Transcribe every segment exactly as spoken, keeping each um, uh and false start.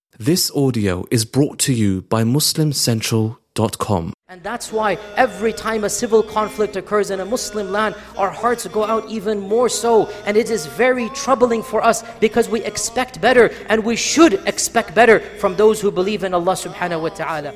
This audio is brought to you by Muslim Central dot com. And that's why every time a civil conflict occurs in a Muslim land, our hearts go out even more so. And it is very troubling for us because we expect better, and we should expect better from those who believe in Allah subhanahu wa ta'ala.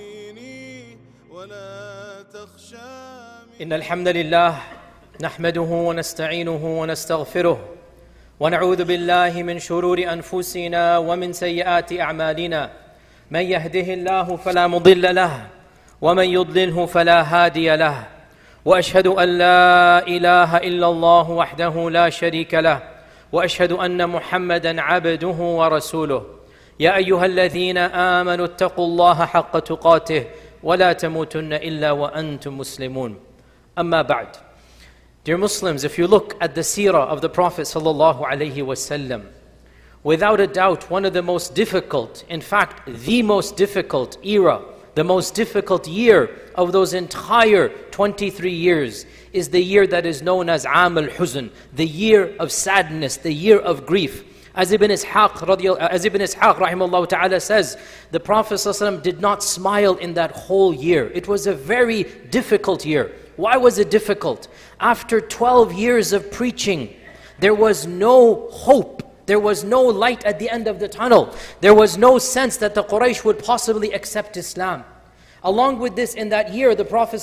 إن الحمد لله نحمده ونستعينه ونستغفره ونعوذ بالله من شرور أنفسنا ومن سيئات أعمالنا من يهده الله فلا مضل له ومن يضلله فلا هادي له وأشهد أن لا إله إلا الله وحده لا شريك له وأشهد أن محمدًا عبده ورسوله يا أيها الذين آمنوا اتقوا الله حق تقاته ولا تموتن إلا وأنتم مسلمون أما بعد. Dear Muslims, if you look at the seerah of the Prophet sallallahu alaihi wasallam, without a doubt one of the most difficult, in fact the most difficult era, the most difficult year of those entire twenty-three years is the year that is known as Aam al-Huzn, the year of sadness, the year of grief. As Ibn Ishaq, as Ibn Ishaq rahimahullah ta'ala says, the Prophet sallallahu alaihi wasallam did not smile in that whole year. It was a very difficult year. Why was it difficult? After twelve years of preaching, there was no hope. There was no light at the end of the tunnel. There was no sense that the Quraysh would possibly accept Islam. Along with this, in that year, the Prophet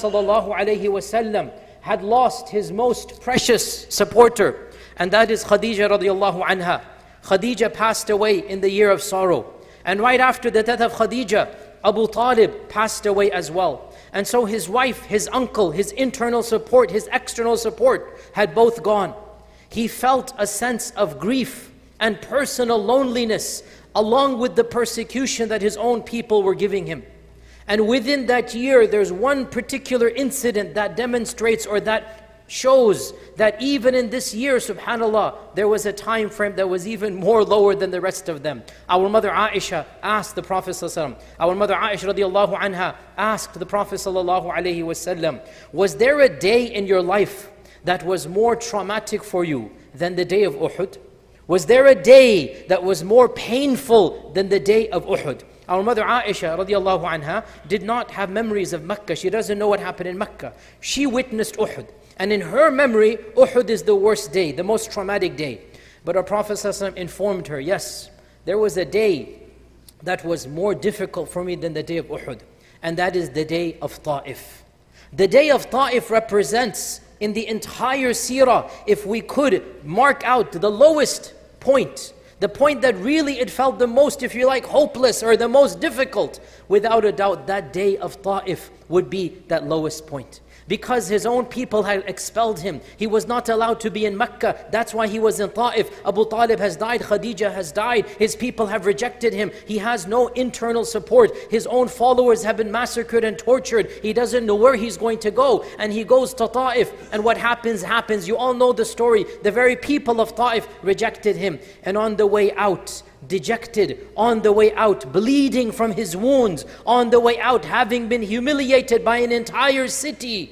ﷺ had lost his most precious supporter, and that is Khadija radiallahu anha. Khadija passed away in the year of sorrow. And right after the death of Khadija, Abu Talib passed away as well. And so his wife, his uncle, his internal support, his external support had both gone. He felt a sense of grief and personal loneliness along with the persecution that his own people were giving him. And within that year, there's one particular incident that demonstrates or that shows that even in this year, subhanAllah, there was a time frame that was even more lower than the rest of them. Our mother Aisha asked the Prophet ﷺ, our mother Aisha radiallahu anha asked the Prophet sallallahu alaihi wasallam, was there a day in your life that was more traumatic for you than the day of Uhud? Was there a day that was more painful than the day of Uhud? Our mother Aisha radiallahu anha did not have memories of Mecca. She doesn't know what happened in Mecca. She witnessed Uhud. And in her memory, Uhud is the worst day, the most traumatic day. But our Prophet ﷺ informed her, yes, there was a day that was more difficult for me than the day of Uhud. And that is the day of Ta'if. The day of Ta'if represents, in the entire seerah, if we could mark out the lowest point, the point that really it felt the most, if you like, hopeless or the most difficult, without a doubt, that day of Ta'if would be that lowest point. Because his own people had expelled him. He was not allowed to be in Mecca. That's why he was in Ta'if. Abu Talib has died. Khadija has died. His people have rejected him. He has no internal support. His own followers have been massacred and tortured. He doesn't know where he's going to go. And he goes to Ta'if. And what happens, happens. You all know the story. The very people of Ta'if rejected him. And on the way out, dejected, on the way out, bleeding from his wounds, on the way out, having been humiliated by an entire city,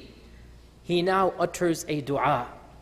he now utters a dua.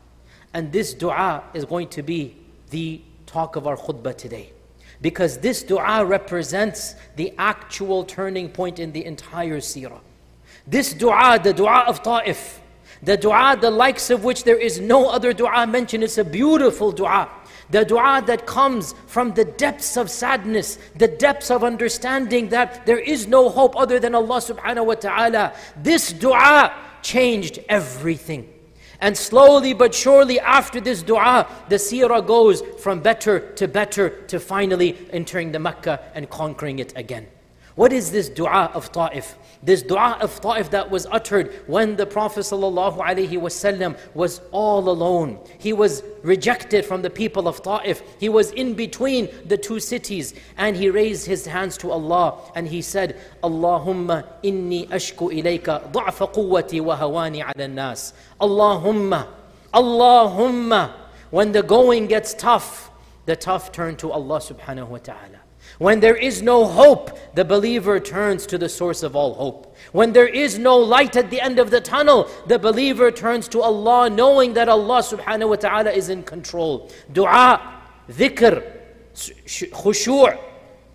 And this dua is going to be the talk of our khutbah today. Because this dua represents the actual turning point in the entire seerah. This dua, the dua of Ta'if, the dua the likes of which there is no other dua mentioned. It's a beautiful dua. The dua that comes from the depths of sadness, the depths of understanding that there is no hope other than Allah subhanahu wa ta'ala. This dua changed everything. And slowly but surely after this dua, the seerah goes from better to better to finally entering the Mecca and conquering it again. What is this dua of Ta'if? This dua of Ta'if that was uttered when the Prophet ﷺ was all alone. He was rejected from the people of Ta'if. He was in between the two cities, and he raised his hands to Allah and he said, Allahumma inni ashku ilayka ضعف قوتي وهواني على الناس. Allahumma, Allahumma. When the going gets tough, the tough turn to Allah subhanahu wa ta'ala. When there is no hope, the believer turns to the source of all hope. When there is no light at the end of the tunnel, the believer turns to Allah, knowing that Allah subhanahu wa ta'ala is in control. Dua, dhikr, khushu',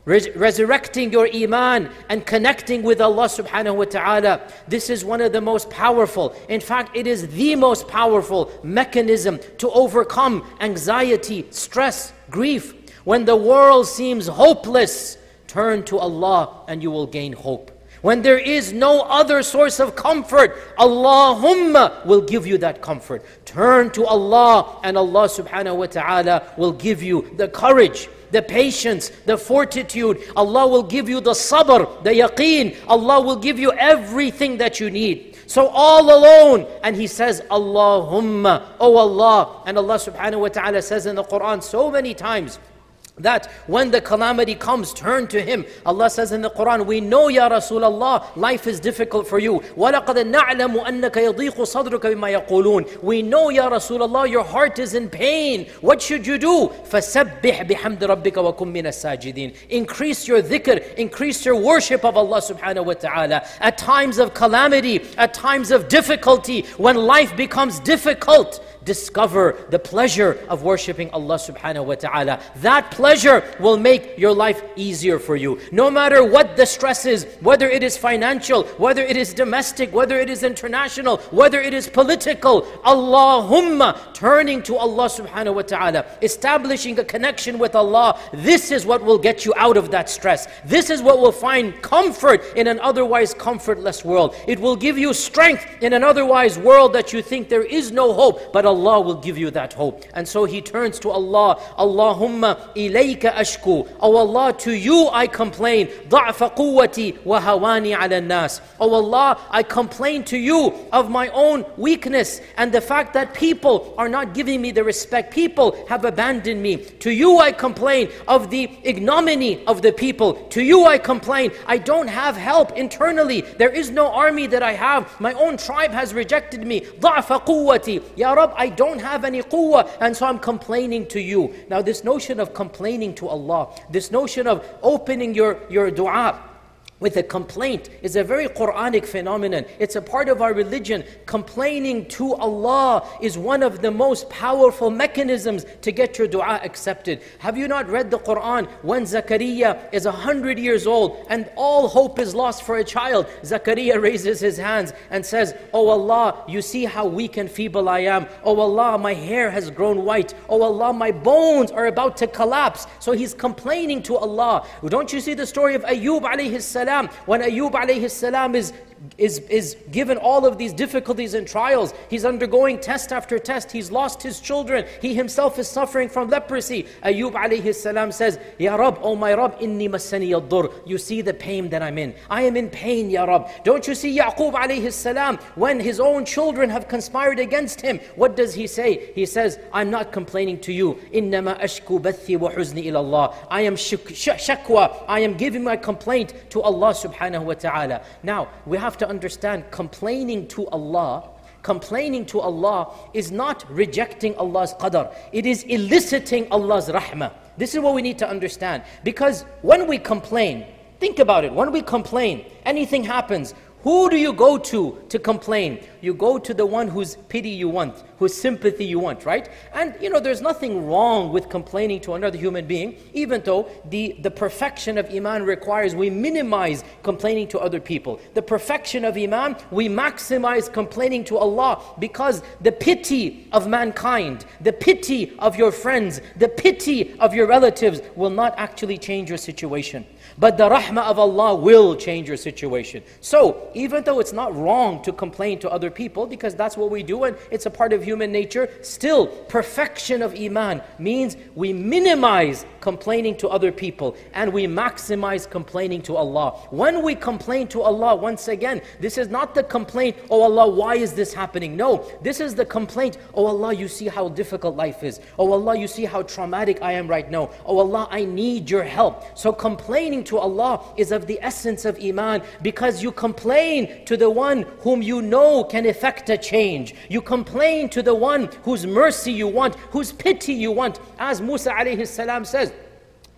res- resurrecting your iman and connecting with Allah subhanahu wa ta'ala. This is one of the most powerful, in fact it is the most powerful mechanism to overcome anxiety, stress, grief. When the world seems hopeless, turn to Allah and you will gain hope. When there is no other source of comfort, Allahumma will give you that comfort. Turn to Allah and Allah subhanahu wa ta'ala will give you the courage, the patience, the fortitude. Allah will give you the sabr, the yaqeen. Allah will give you everything that you need. So all alone, and He says, Allahumma, oh Allah. And Allah subhanahu wa ta'ala says in the Quran so many times, that when the calamity comes, turn to Him. Allah says in the Quran, we know Ya Rasulullah, life is difficult for you. وَلَقَدْ نَعْلَمُ أَنَّكَ يَضِيقُ صَدْرُكَ بِمَا يَقُولُون. We know Ya Rasulullah, your heart is in pain. What should you do? فَسَبِّحْ بِحَمْدِ رَبِّكَ وَكُمْ مِنَ السَّاجِدِينَ. Increase your dhikr, increase your worship of Allah subhanahu wa ta'ala. At times of calamity, at times of difficulty, when life becomes difficult, discover the pleasure of worshipping Allah subhanahu wa ta'ala. That pleasure will make your life easier for you. No matter what the stress is, whether it is financial, whether it is domestic, whether it is international, whether it is political, Allahumma, turning to Allah subhanahu wa ta'ala, establishing a connection with Allah, this is what will get you out of that stress. This is what will find comfort in an otherwise comfortless world. It will give you strength in an otherwise world that you think there is no hope, but Allah will give you that hope. And so he turns to Allah. Allahumma ilayka ashku. Oh Allah, to you I complain. ضعف قوتي وهواني على الناس. Oh Allah, I complain to you of my own weakness and the fact that people are not giving me the respect. People have abandoned me. To you I complain of the ignominy of the people. To you I complain. I don't have help internally. There is no army that I have. My own tribe has rejected me. ضعف قوتي. Ya Rab, I don't have any quwwah, and so I'm complaining to you. Now this notion of complaining to Allah, this notion of opening your, your dua with a complaint is a very Quranic phenomenon. It's a part of our religion. Complaining to Allah is one of the most powerful mechanisms to get your dua accepted. Have you not read the Quran? When Zakaria is a hundred years old and all hope is lost for a child, Zakaria raises his hands and says, Oh Allah, you see how weak and feeble I am. Oh Allah, my hair has grown white. Oh Allah, my bones are about to collapse. So he's complaining to Allah. Don't you see the story of Ayyub alayhi salam? When Ayyub alayhi salam is, is, is given all of these difficulties and trials, he's undergoing test after test, he's lost his children, he himself is suffering from leprosy. Ayyub alayhi salam says, Ya Rab, oh my Rab, inni massani ad-dur. You see the pain that I'm in. I am in pain, Ya Rab. Don't you see Yaqub alayhi salam, when his own children have conspired against him, what does he say? He says, I'm not complaining to you. Innama ashku bathi wa huzni ila Allah. I am shuk- sh- shakwa. I am giving my complaint to Allah subhanahu wa ta'ala. Now, we have to understand, complaining to Allah, complaining to Allah is not rejecting Allah's qadar. It is eliciting Allah's rahmah. This is what we need to understand. Because when we complain, think about it, when we complain, anything happens, who do you go to to complain? You go to the one whose pity you want, whose sympathy you want, right? And you know, there's nothing wrong with complaining to another human being, even though the, the perfection of Iman requires we minimize complaining to other people. The perfection of Iman, we maximize complaining to Allah, because the pity of mankind, the pity of your friends, the pity of your relatives will not actually change your situation. But the rahmah of Allah will change your situation. So, even though it's not wrong to complain to other people, because that's what we do and it's a part of human nature, still, perfection of Iman means we minimize complaining to other people and we maximize complaining to Allah. When we complain to Allah, once again, this is not the complaint, oh Allah, why is this happening? No, this is the complaint, oh Allah, you see how difficult life is. Oh Allah, you see how traumatic I am right now. Oh Allah, I need your help. So complaining to Allah is of the essence of Iman, because you complain to the one whom you know can effect a change. You complain to the one whose mercy you want, whose pity you want. As Musa alayhi salam says,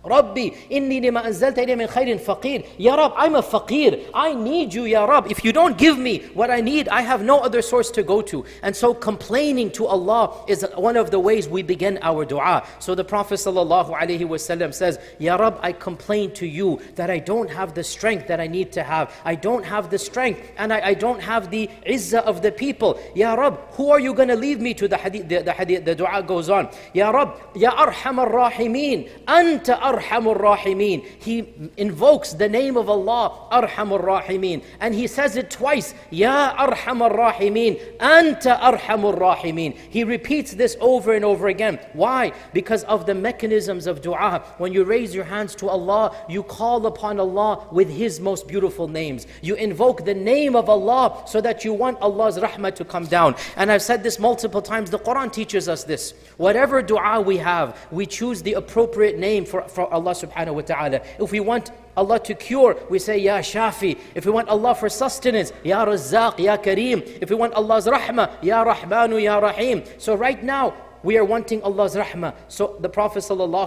Rabbi, inni lima anzalta ilayya min khairin faqir. Ya Rab, I'm a faqir. I need you, Ya Rab. If you don't give me what I need, I have no other source to go to. And so complaining to Allah is one of the ways we begin our dua. So the Prophet ﷺ says, Ya Rab, I complain to you that I don't have the strength that I need to have. I don't have the strength and I, I don't have the izzah of the people. Ya Rab, who are you going to leave me to? The hadith, the, the hadith, the dua goes on. Ya Rab, Ya Arhamar Rahimin, Anta Arhamur Rahimin. He invokes the name of Allah, Arhamur Rahimin. And he says it twice, Ya Arhamur Rahimin, Anta Arhamur Rahimin. He repeats this over and over again. Why? Because of the mechanisms of dua. When you raise your hands to Allah, you call upon Allah with His most beautiful names. You invoke the name of Allah so that you want Allah's rahmah to come down. And I've said this multiple times, the Quran teaches us this. Whatever dua we have, we choose the appropriate name for, for Allah subhanahu wa ta'ala. If we want Allah to cure, we say Ya Shafi. If we want Allah for sustenance, Ya Razzaq, Ya Kareem. If we want Allah's rahmah, Ya Rahmanu, Ya Rahim. So right now, we are wanting Allah's rahmah. So the Prophet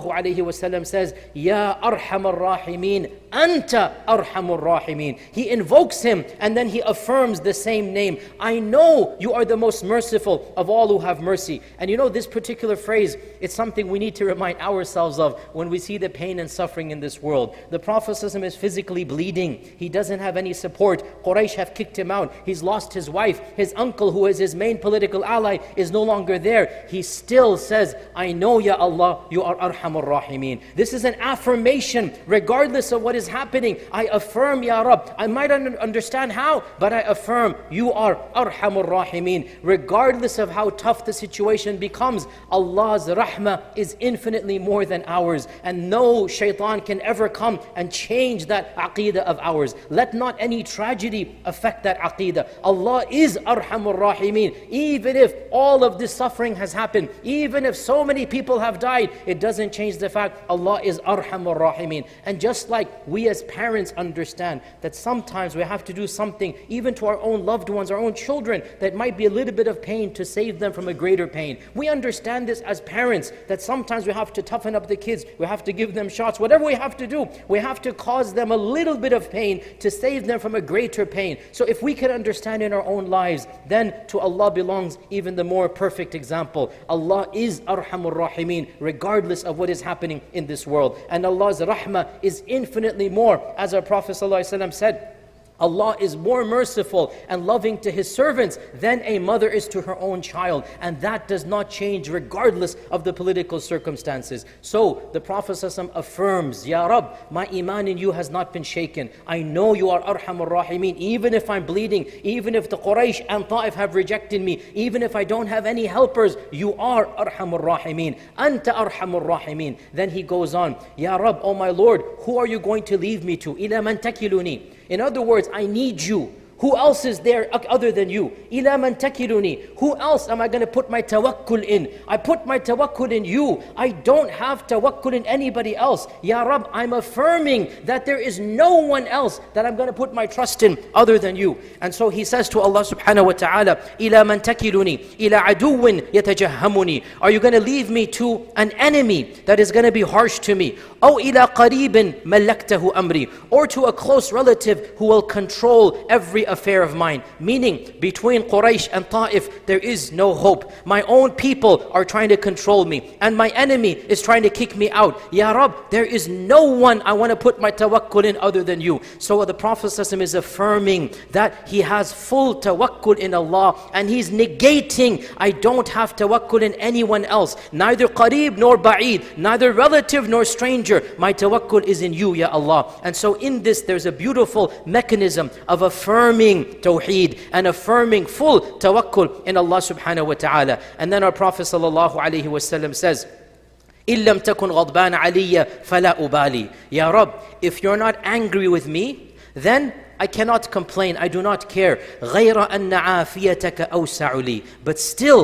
ﷺ says, Ya Arhamar Rahimin, Anta Arhamur Rahimin. He invokes Him and then he affirms the same name. I know you are the most merciful of all who have mercy. And you know this particular phrase, it's something we need to remind ourselves of when we see the pain and suffering in this world. The Prophet ﷺ is physically bleeding. He doesn't have any support. Quraysh have kicked him out. He's lost his wife. His uncle, who is his main political ally, is no longer there. He's still says, I know, Ya Allah, you are Arhamur Rahimin. This is an affirmation regardless of what is happening. I affirm, Ya Rab. I might not understand how, but I affirm you are Arhamur Rahimin. Regardless of how tough the situation becomes, Allah's rahmah is infinitely more than ours. And no shaitan can ever come and change that aqeedah of ours. Let not any tragedy affect that aqeedah. Allah is Arhamur Rahimin. Even if all of this suffering has happened, even if so many people have died, it doesn't change the fact Allah is Arhamur Rahimin. And just like we as parents understand that sometimes we have to do something even to our own loved ones, our own children, that might be a little bit of pain to save them from a greater pain. We understand this as parents, that sometimes we have to toughen up the kids, we have to give them shots, whatever we have to do, we have to cause them a little bit of pain to save them from a greater pain. So if we can understand in our own lives, then to Allah belongs even the more perfect example. Allah is Arhamur Rahimin, regardless of what is happening in this world. And Allah's rahmah is infinitely more. As our Prophet ﷺ said, Allah is more merciful and loving to His servants than a mother is to her own child. And that does not change regardless of the political circumstances. So the Prophet ﷺ affirms, Ya Rab, my iman in you has not been shaken. I know you are Arhamur Rahimin. Even if I'm bleeding, even if the Quraysh and Ta'if have rejected me, even if I don't have any helpers, you are Arhamur Rahimin. Anta Arhamur Rahimin. Then he goes on, Ya Rab, oh my Lord, who are you going to leave me to? Ila man takiluni. In other words, I need you. Who else is there other than you? إِلَى مَنْ تَكِلُنِي. Who else am I going to put my tawakkul in? I put my tawakkul in you. I don't have tawakkul in anybody else. Ya Rab, I'm affirming that there is no one else that I'm going to put my trust in other than you. And so he says to Allah subhanahu wa ta'ala, إِلَى مَنْ تَكِلُنِي إِلَى عَدُوٍ يَتَجَهَّمُنِي. Are you going to leave me to an enemy that is going to be harsh to me? أو إلى قريب ملكته أمري. Or to a close relative who will control every affair of mine. Meaning, between Quraysh and Ta'if, there is no hope. My own people are trying to control me, and my enemy is trying to kick me out. Ya Rab, there is no one I want to put my tawakkul in other than you. So the Prophet ﷺ is affirming that he has full tawakkul in Allah, and he's negating, I don't have tawakkul in anyone else. Neither qareeb nor ba'id, neither relative nor stranger. My tawakkul is in you, Ya Allah. And so in this, there's a beautiful mechanism of affirming Tawheed and affirming full tawakkul in Allah subhanahu wa ta'ala. And then our Prophet sallallahu alayhi wa sallam says, إِن لَمْ تَكُنْ غَضْبَانَ عَلِيَّ فَلَا أُبَالِي. Ya Rab, if you're not angry with me, then I cannot complain, I do not care. غَيْرَ أَنَّ عَافِيَتَكَ أَوْسَعُ لِي. But still,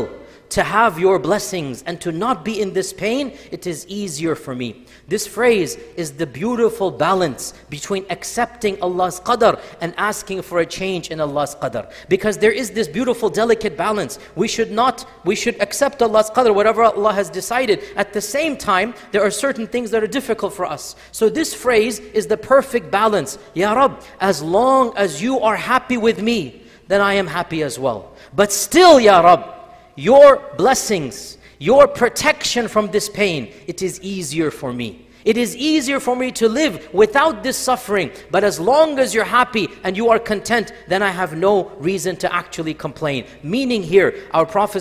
to have your blessings and to not be in this pain, it is easier for me. This phrase is the beautiful balance between accepting Allah's qadr and asking for a change in Allah's qadr. Because there is this beautiful, delicate balance. We should not, we should accept Allah's qadr, whatever Allah has decided. At the same time, there are certain things that are difficult for us. So this phrase is the perfect balance. Ya Rab, as long as you are happy with me, then I am happy as well. But still, Ya Rab, your blessings, your protection from this pain, it is easier for me. It is easier for me to live without this suffering. But as long as you're happy and you are content, then I have no reason to actually complain. Meaning here, our Prophet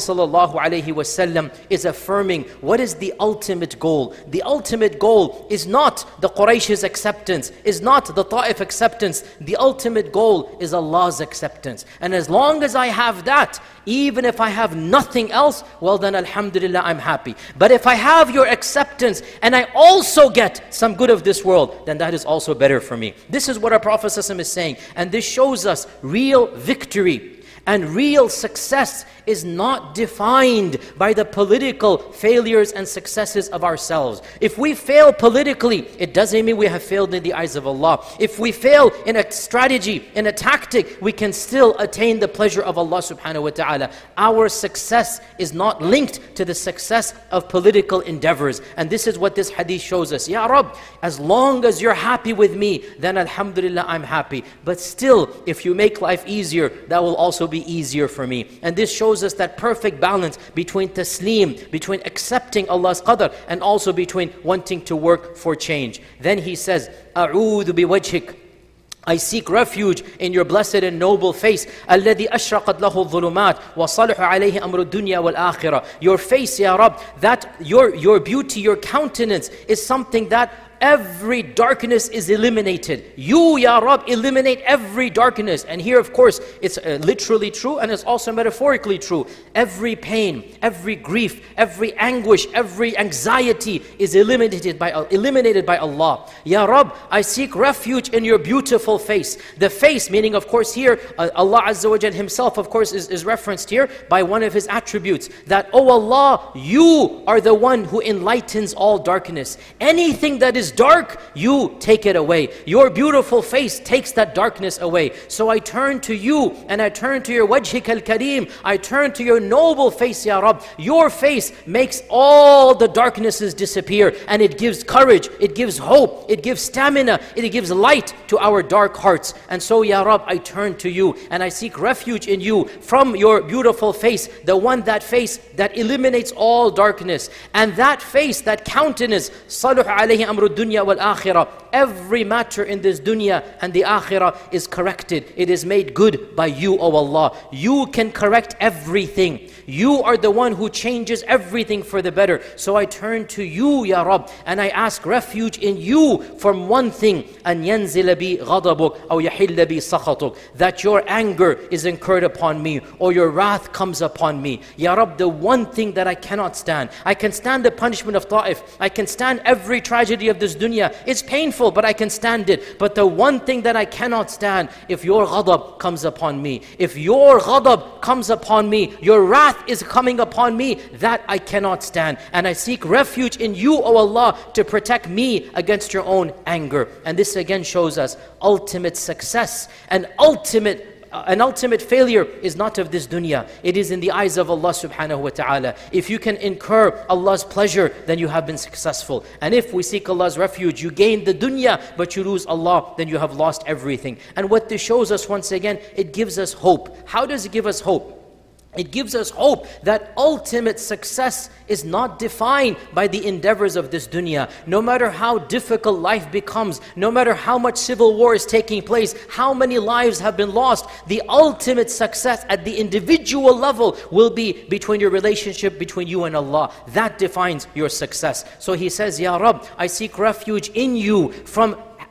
ﷺ is affirming what is the ultimate goal. The ultimate goal is not the Quraysh's acceptance, is not the Ta'if acceptance. The ultimate goal is Allah's acceptance. And as long as I have that, even if I have nothing else, well then alhamdulillah, I'm happy. But if I have your acceptance and I also get some good of this world, then that is also better for me. This is what our Prophet ﷺ is saying. And this shows us real victory and real success is not defined by the political failures and successes of ourselves. If we fail politically, it doesn't mean we have failed in the eyes of Allah. If we fail in a strategy, in a tactic, we can still attain the pleasure of Allah subhanahu wa ta'ala. Our success is not linked to the success of political endeavors. And this is what this hadith shows us. Ya Rab, as long as you're happy with me, then alhamdulillah, I'm happy. But still, if you make life easier, that will also be easier for me. And this shows us that perfect balance between taslim, between accepting Allah's qadr, and also between wanting to work for change. Then he says, أعوذ بوجهك, I seek refuge in your blessed and noble face. الذي أشرقت له الظلمات وصلح عليه أمر الدنيا والآخرة. Your face, Ya Rab, that your, your beauty, your countenance is something that every darkness is eliminated. You, Ya Rab, eliminate every darkness. And here, of course, it's uh, literally true and it's also metaphorically true. Every pain, every grief, every anguish, every anxiety is eliminated by, uh, eliminated by Allah. Ya Rab, I seek refuge in your beautiful face. The face, meaning, of course, here, uh, Allah Azza wa Jal Himself, of course, is, is referenced here by one of His attributes. That, oh Allah, you are the one who enlightens all darkness. Anything that is dark, you take it away. Your beautiful face takes that darkness away. So I turn to you and I turn to your wajhik al-kareem. I turn to your noble face, Ya Rab. Your face makes all the darknesses disappear, and it gives courage, it gives hope, it gives stamina, it gives light to our dark hearts. And so, Ya Rab, I turn to you and I seek refuge in you from your beautiful face, the one, that face that eliminates all darkness. And that face, that countenance, saluh alayhi amru dunya wal akhirah. Every matter in this dunya and the akhirah is corrected. It is made good by you, O Allah. You can correct everything. You are the one who changes everything for the better. So I turn to you, Ya Rab, and I ask refuge in you from one thing, أن ينزل بي غضبك أو يحل بي سخطك, that your anger is incurred upon me or your wrath comes upon me. Ya Rab, the one thing that I cannot stand. I can stand the punishment of Ta'if. I can stand every tragedy of this dunya. It's painful, but I can stand it. But the one thing that I cannot stand, if your ghadab comes upon me, if your ghadab comes upon me, your wrath is coming upon me, that I cannot stand. And I seek refuge in you, O Allah, to protect me against your own anger. And this again shows us ultimate success and ultimate Uh, an ultimate failure is not of this dunya. It is in the eyes of Allah subhanahu wa ta'ala. If you can incur Allah's pleasure, then you have been successful. And if we seek Allah's refuge, you gain the dunya, but you lose Allah, then you have lost everything. And what this shows us, once again, it gives us hope. How does it give us hope? It gives us hope that ultimate success is not defined by the endeavors of this dunya. No matter how difficult life becomes, no matter how much civil war is taking place, how many lives have been lost, the ultimate success at the individual level will be between your relationship between you and Allah. That defines your success. So he says, Ya Rab, I seek refuge in you from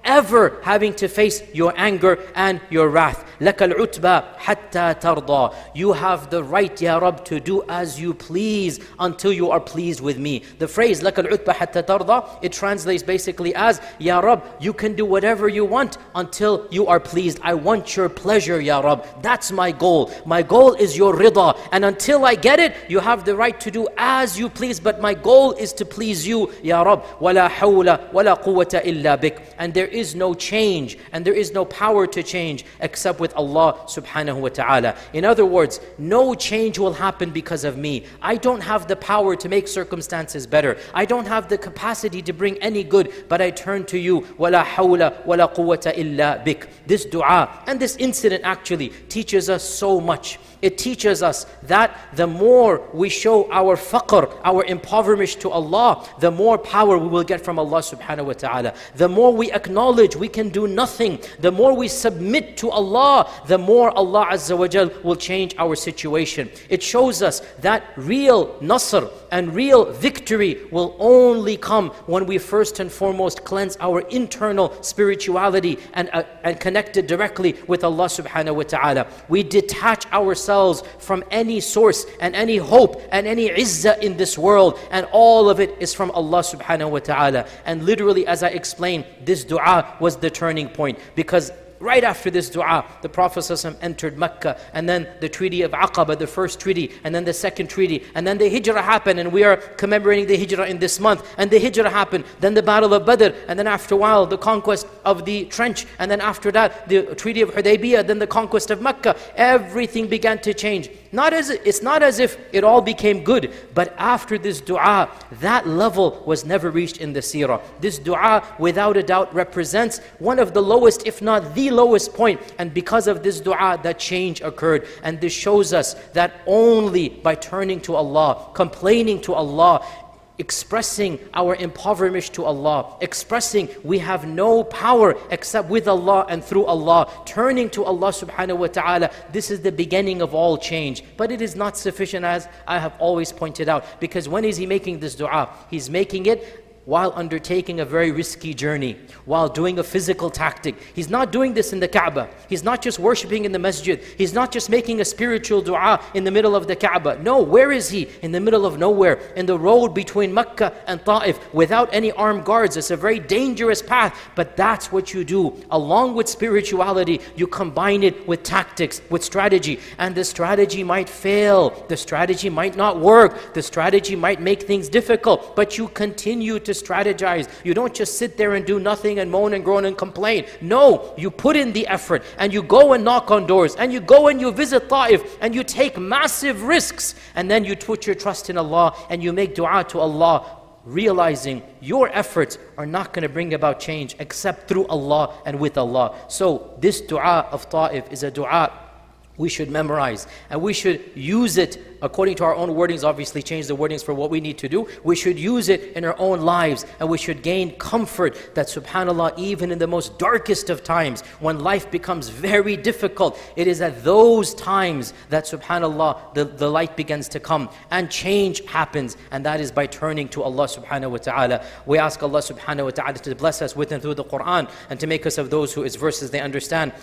ever having to face your anger and your wrath. لَكَ الْعُتْبَى حَتَّى تَرْضَى. You have the right, Ya Rab, to do as you please until you are pleased with me. The phrase لَكَ الْعُتْبَى حَتَّى تَرْضَى, it translates basically as, Ya Rab, you can do whatever you want until you are pleased. I want your pleasure, Ya Rab. That's my goal. My goal is your rida. And until I get it, you have the right to do as you please. But my goal is to please you, Ya Rab. وَلَا حَوْلَ وَلَا قُوَّةَ إِلَّا بِكَ. And there is no change and there is no power to change except with Allah subhanahu wa ta'ala. In other words, no change will happen because of me. I don't have the power to make circumstances better. I don't have the capacity to bring any good, but I turn to you. وَلَا حَوْلَ وَلَا قُوَّةَ إِلَّا بِكَ. This dua and this incident actually teaches us so much. It teaches us that the more we show our faqr, our impoverishment to Allah, the more power we will get from Allah subhanahu wa ta'ala. The more we acknowledge we can do nothing, the more we submit to Allah, the more Allah Azza wa Jal will change our situation. It shows us that real nasr and real victory will only come when we first and foremost cleanse our internal spirituality and, uh, and connect it directly with Allah subhanahu wa ta'ala. We detach ourselves from any source and any hope and any izzah in this world, and all of it is from Allah subhanahu wa ta'ala. And literally, as I explained, this dua was the turning point, because right after this dua, the Prophet ﷺ entered Mecca, and then the Treaty of Aqaba, the first treaty, and then the second treaty, and then the Hijrah happened, and we are commemorating the Hijrah in this month, and the Hijrah happened, then the Battle of Badr, and then after a while, the conquest of the trench, and then after that, the Treaty of Hudaybiyah, then the conquest of Mecca. Everything began to change. Not as It's not as if it all became good, but after this dua, that level was never reached in the seerah. This dua, without a doubt, represents one of the lowest, if not the lowest point, and because of this dua, that change occurred. And this shows us that only by turning to Allah, complaining to Allah, expressing our impoverishment to Allah, expressing we have no power except with Allah and through Allah, turning to Allah subhanahu wa ta'ala, this is the beginning of all change. But it is not sufficient, as I have always pointed out, because when is he making this dua? He's making it while undertaking a very risky journey, while doing a physical tactic. He's not doing this in the Kaaba. He's not just worshipping in the masjid. He's not just making a spiritual dua in the middle of the Kaaba. No, where is he? In the middle of nowhere, in the road between Mecca and Ta'if, without any armed guards. It's a very dangerous path, but that's what you do. Along with spirituality, you combine it with tactics, with strategy. And the strategy might fail. The strategy might not work. The strategy might make things difficult, but you continue to strategize. You don't just sit there and do nothing and moan and groan and complain. No, you put in the effort, and you go and knock on doors, and you go and you visit Ta'if, and you take massive risks, and then you put your trust in Allah and you make dua to Allah, realizing your efforts are not going to bring about change except through Allah and with Allah. So this dua of Ta'if is a dua we should memorize, and we should use it according to our own wordings. Obviously change the wordings for what we need to do. We should use it in our own lives, and we should gain comfort that subhanAllah, even in the most darkest of times, when life becomes very difficult, it is at those times that subhanAllah the, the light begins to come and change happens, and that is by turning to Allah subhanahu wa ta'ala. We ask Allah subhanahu wa ta'ala to bless us with and through the Quran, and to make us of those who His verses they understand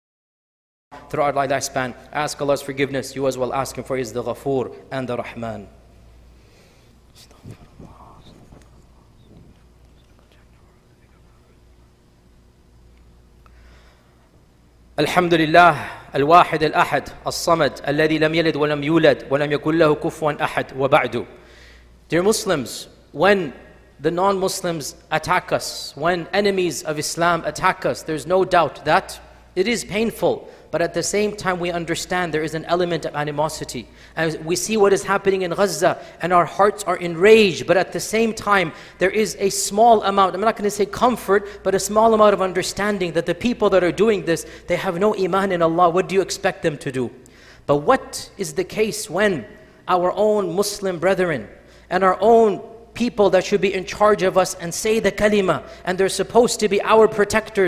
throughout our lifespan. Ask Allah's forgiveness. You as well ask Him, for He is the Ghafoor and the Rahman. Alhamdulillah, Al-Wahid Al-Ahad, As-Samad, Alladhi lam yalid wa lam yulad wa lam yakul lahu kufuwan ahad, wa ba'du. Dear Muslims, when the non-Muslims attack us, when enemies of Islam attack us, there's no doubt that it is painful. But at the same time, we understand there is an element of animosity. And we see what is happening in Gaza, and our hearts are enraged. But at the same time, there is a small amount, I'm not going to say comfort, but a small amount of understanding that the people that are doing this, they have no iman in Allah. What do you expect them to do? But what is the case when our own Muslim brethren and our own people that should be in charge of us and say the kalima, and they're supposed to be our protectors,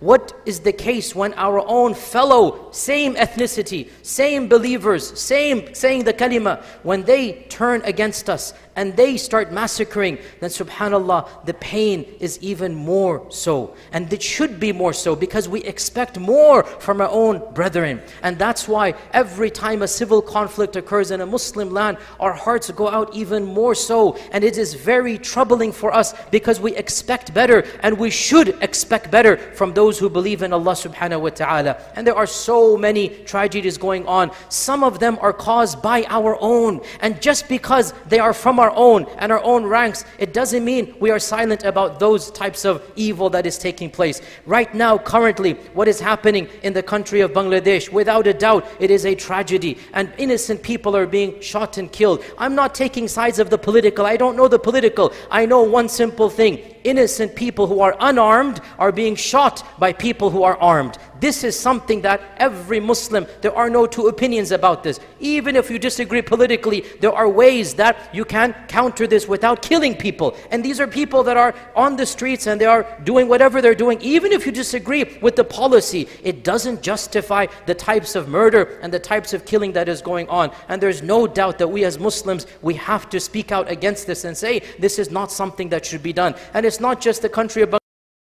what is the case when our own fellow, same ethnicity, same believers, same saying the kalima, when they turn against us and they start massacring, then subhanallah, the pain is even more so. And it should be more so because we expect more from our own brethren. And that's why every time a civil conflict occurs in a Muslim land, our hearts go out even more so. And it is very troubling for us because we expect better, and we should expect better from those who believe in Allah subhanahu wa ta'ala. And there are so many tragedies going on. Some of them are caused by our own. And just because they are from our own and our own ranks, it doesn't mean we are silent about those types of evil that is taking place. Right now, currently, what is happening in the country of Bangladesh, without a doubt, it is a tragedy. And innocent people are being shot and killed. I'm not taking sides of the political. I don't know the political. I know one simple thing. Innocent people who are unarmed are being shot by people who are armed. This is something that every Muslim, there are no two opinions about this. Even if you disagree politically, there are ways that you can counter this without killing people. And these are people that are on the streets and they are doing whatever they're doing. Even if you disagree with the policy, it doesn't justify the types of murder and the types of killing that is going on. And there's no doubt that we as Muslims, we have to speak out against this and say, this is not something that should be done. And it's not just the country of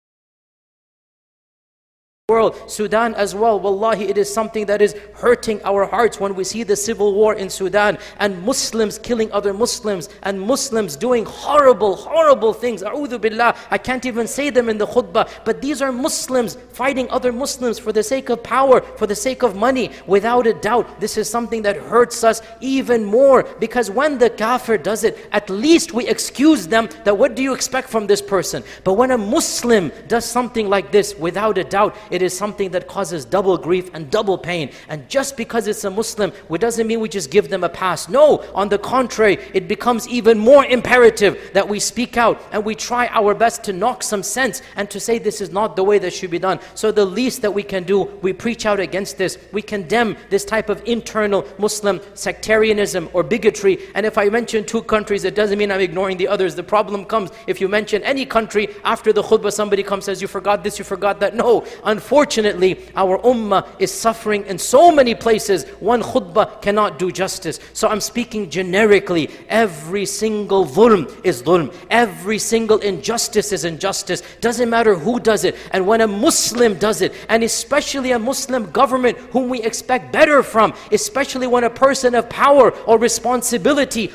world, Sudan as well. Wallahi, it is something that is hurting our hearts when we see the civil war in Sudan and Muslims killing other Muslims and Muslims doing horrible, horrible things. A'udhu billah, I can't even say them in the khutbah, but these are Muslims fighting other Muslims for the sake of power, for the sake of money. Without a doubt, this is something that hurts us even more, because when the kafir does it, at least we excuse them that what do you expect from this person? But when a Muslim does something like this, without a doubt, it is something that causes double grief and double pain. And just because it's a Muslim, it doesn't mean we just give them a pass. No, on the contrary, it becomes even more imperative that we speak out and we try our best to knock some sense and to say this is not the way that should be done. So the least that we can do, we preach out against this. We condemn this type of internal Muslim sectarianism or bigotry. And if I mention two countries, it doesn't mean I'm ignoring the others. The problem comes if you mention any country, after the khutbah somebody comes and says, you forgot this, you forgot that. No, unfortunately, our ummah is suffering in so many places. One khutbah cannot do justice. So I'm speaking generically. Every single dhulm is dhulm. Every single injustice is injustice. Doesn't matter who does it. And when a Muslim does it, and especially a Muslim government whom we expect better from, especially when a person of power or responsibility,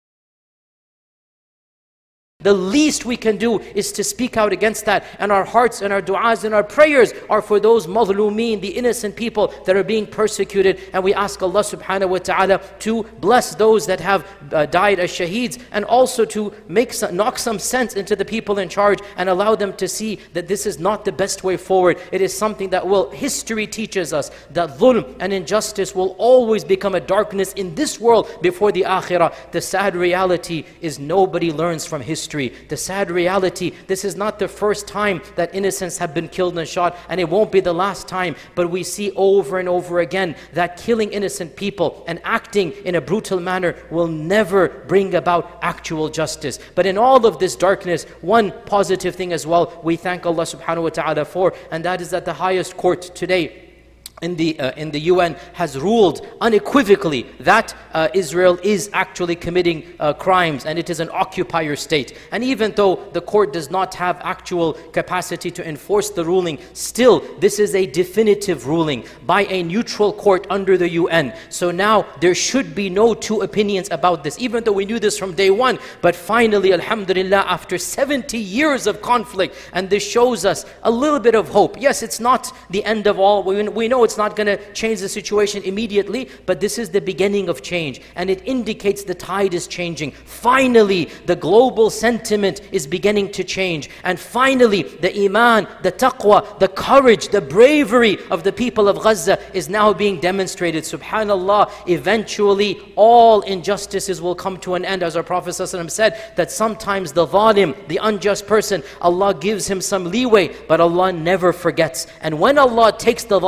the least we can do is to speak out against that. And our hearts and our du'as and our prayers are for those mazlumeen, the innocent people that are being persecuted. And we ask Allah subhanahu wa ta'ala to bless those that have uh, died as shaheeds, and also to make some, knock some sense into the people in charge and allow them to see that this is not the best way forward. It is something that will, history teaches us that dhulm and injustice will always become a darkness in this world before the akhirah. The sad reality is nobody learns from history. The sad reality, this is not the first time that innocents have been killed and shot, and it won't be the last time. But we see over and over again that killing innocent people and acting in a brutal manner will never bring about actual justice. But in all of this darkness, one positive thing as well, we thank Allah subhanahu wa ta'ala for, and that is that the highest court today in the uh, in the U N has ruled unequivocally that uh, Israel is actually committing uh, crimes, and it is an occupier state. And even though the court does not have actual capacity to enforce the ruling, still this is a definitive ruling by a neutral court under the U N. So now there should be no two opinions about this, even though we knew this from day one. But finally, alhamdulillah, after seventy years of conflict, and this shows us a little bit of hope. Yes, it's not the end of all. We, we know it's not going to change the situation immediately, but this is the beginning of change, and it indicates the tide is changing. Finally, the global sentiment is beginning to change, and finally the iman, the taqwa, the courage, the bravery of the people of Gaza is now being demonstrated. Subhanallah, eventually all injustices will come to an end. As our Prophet ﷺ said, that sometimes the zalim, the unjust person, Allah gives him some leeway, but Allah never forgets. And when Allah takes the zalim to account,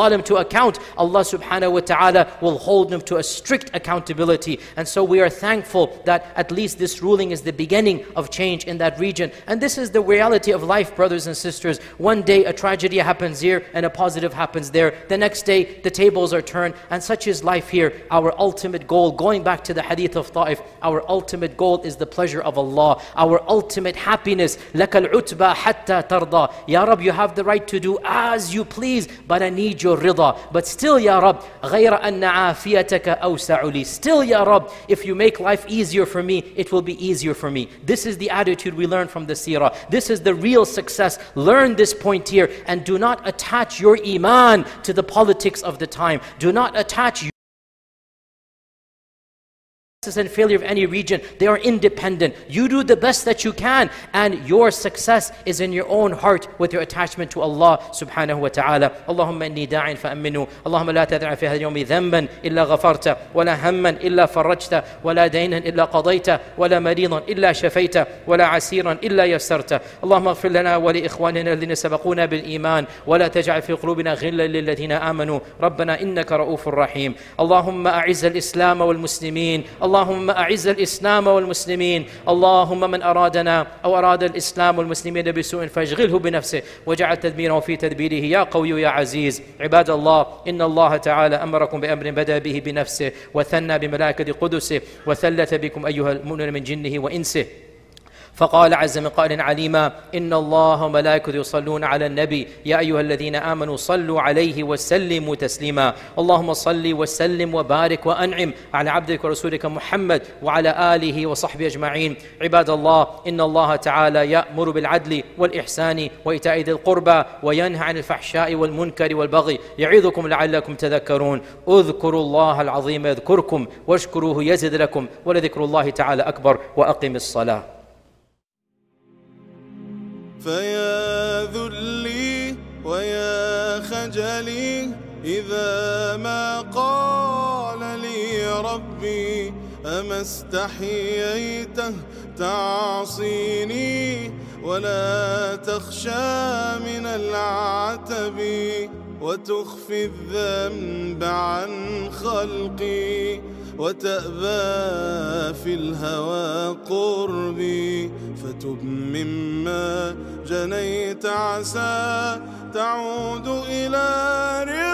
account, Allah subhanahu wa ta'ala will hold them to a strict accountability. And so we are thankful that at least this ruling is the beginning of change in that region. And this is the reality of life, brothers and sisters. One day a tragedy happens here and a positive happens there. The next day the tables are turned, and such is life here. Our ultimate goal, going back to the hadith of Ta'if, our ultimate goal is the pleasure of Allah. Our ultimate happiness, لَكَ الْعُتْبَى حَتَّى تَرْضَى. Ya Rab, you have the right to do as you please, but I need your rida. But still, Ya Rab, غَيْرَ أَنَّ عَافِيَتَكَ أَوْسَعُ لِي. Still, Ya Rab, if you make life easier for me, it will be easier for me. This is the attitude we learn from the seerah. This is the real success. Learn this point here, and do not attach your iman to the politics of the time. Do not attach your and failure of any region. They are independent. You do the best that you can, and your success is in your own heart with your attachment to Allah subhanahu wa ta'ala. Allahumma inni da'in fa'aminu. Allahumma la tad'a fi hadha al-yawmi dhanban illa ghafarta, wa la hamman illa farajta, wa la daynan illa qadayta, wa la maridan illa shafayta, wa la asiran illa yassarta. Allahumma ighfir lana wa li ikhwanina alladhina sabaquna bil iman, wa la taj'al fi qulubina ghillan lil ladhina amanu. Rabbana innaka ra'ufur rahim. Allahumma a'izz al-islam wal muslimin. اللهم أعز الإسلام والمسلمين. اللهم من أرادنا أو أراد الإسلام والمسلمين بسوء فاشغله بنفسه وجعل تدبيره في تدبيره يا قوي يا عزيز. عباد الله، إن الله تعالى أمركم بأمر بدأ به بنفسه وثنى بملائكة قدسه وثلث بكم أيها المؤمنون من جنه وإنسه، فقال عز من قائل عليما: إن الله وملائكته يصلون على النبي يا أيها الذين آمنوا صلوا عليه وسلموا تسليما. اللهم صل وسلم وبارك وأنعم على عبدك ورسولك محمد وعلى آله وصحبه أجمعين. عباد الله، إن الله تعالى يأمر بالعدل والإحسان وإيتاء ذي القربى وينهى عن الفحشاء والمنكر والبغي يعظكم لعلكم تذكرون. اذكروا الله العظيم يذكركم واشكروه يزد لكم ولذكر الله تعالى أكبر. وأقم الصلاة. فيا ذلي ويا خجلي إذا ما قال لي ربي أما استحييته تعصيني ولا تخشى من العتب وتخفي الذنب عن خلقي وتأبى في الهوى قربي فتب مما جنيت عسى تعود إلى رضا